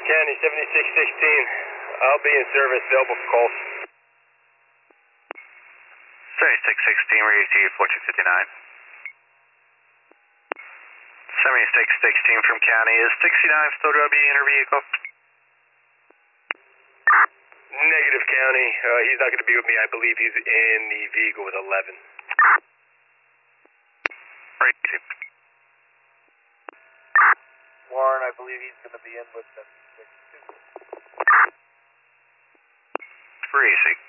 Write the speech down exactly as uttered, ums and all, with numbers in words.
County, seventy-six sixteen. I'll be in service, available for calls. seventy-six sixteen, ready to you, four two five nine. seventy-six sixteen from County, is sixty-nine still going to be in her vehicle? Negative, County. Uh, he's not going to be with me. I believe he's in the vehicle with eleven. Right. Warren, I believe he's going to be in with seventy-six two. Where is he?